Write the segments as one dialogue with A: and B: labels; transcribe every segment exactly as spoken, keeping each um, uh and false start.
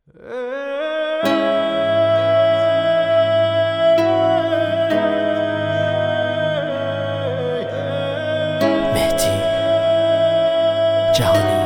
A: مهدی جهانی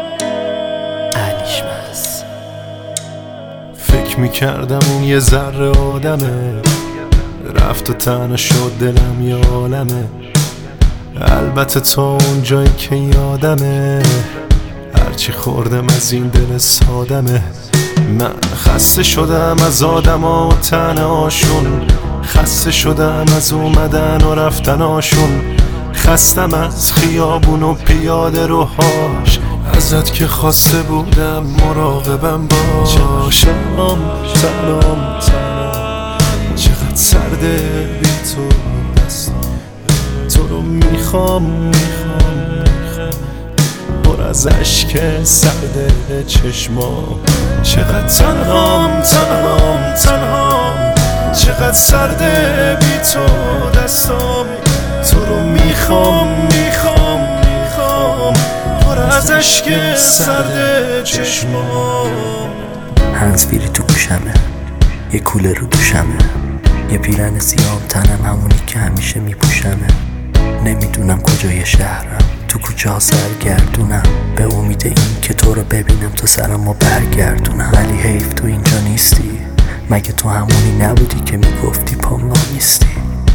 A: علیشمس.
B: فکر میکردم اون یه ذره آدمه، رفت و تنها شد دلم یه عالمه. البته تا اون جایی که یادمه، هرچی خوردم از این دل سادمه. من خسته شدم از آدما و تنهاشون، خسته شدم از اومدن و رفتناشون، خستم از خیابون و پیاده روهاش، ازت که خواسته بودم مراقبم باش. تنام تنام تنام چقدر سرده بی تو دستم، تو رو میخوام میخوام میخوام پر از عشق سرده چشمام. چقدر تنهام تنهام تنهام چقدر سرده بی تو دستم، تو رو میخوام میخوام میخوام پر از عشق سرده چشمام.
A: هنزفیری تو گوشمه، یه کوله رو دوشمه، یه پیرن سیام تنم همونی که همیشه میپوشمه. نمیدونم کجای شهرم، تو کوچه ها سرگردونم، به امید این که تو رو ببینم تا سرمو برگردونم. ولی حیف تو اینجا نیستی، مگه تو همونی نبودی که میگفتی پام نیستی؟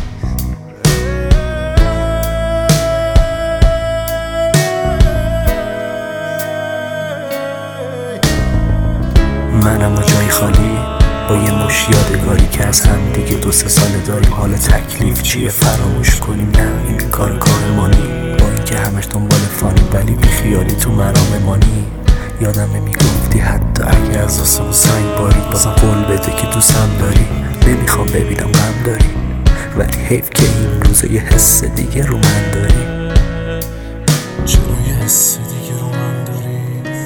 A: منم و جای خالی با یه مش یادگاری که از هم دیگه دو سه ساله داریم. حالا تکلیف چیه فراموش کنیم؟ نه این کار کارمانی، با اینکه همش دنبال فانی ولی بی خیالی تو مرام مانی. یادمه میگفتی حتی اگه از آسمون سنگ بارید بازم قول بده که دوستم داری. نمیخوام ببینم غم داری، ولی حیف که این روزه یه حس دیگه رو من داری.
B: چرا یه حس دیگه رو من داری؟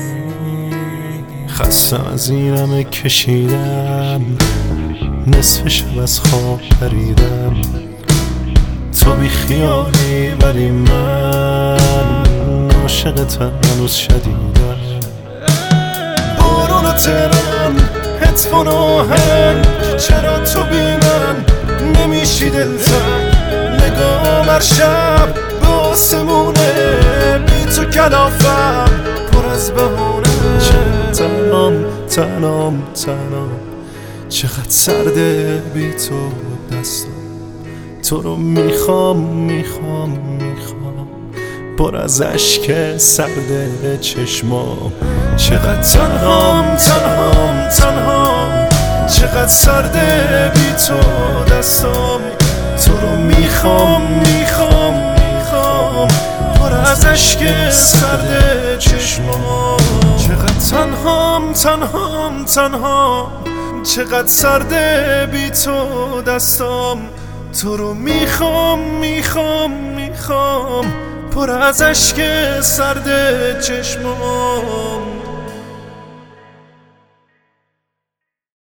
B: خستم از این همه کشیدم، نصف شب از خواب پریدم. تو بی خیالی ولی من عاشقتم هنوز شدیدم. بارون و ترم هدفون آهنگ، چرا تو بی من نمیشی دلتنگ؟ نگام هر شب به آسمونه، بی تو کلافم پر از بهونه. تنام تنام تنام چقدر سرده بی تو دستم، تو رو میخوام میخوام میخوام پر از عشق سرده چشمام. چقدر تنهام تنهام تنهام چقدر سرده بی تو دستم، تو رو میخوام میخوام میخوام پر از عشق سرده چشمام. چقدر تنهام تنهام تنهام چقدر سرده بی تو دستم، تو رو میخوام میخوام میخوام پر از عشق سرده چشمام.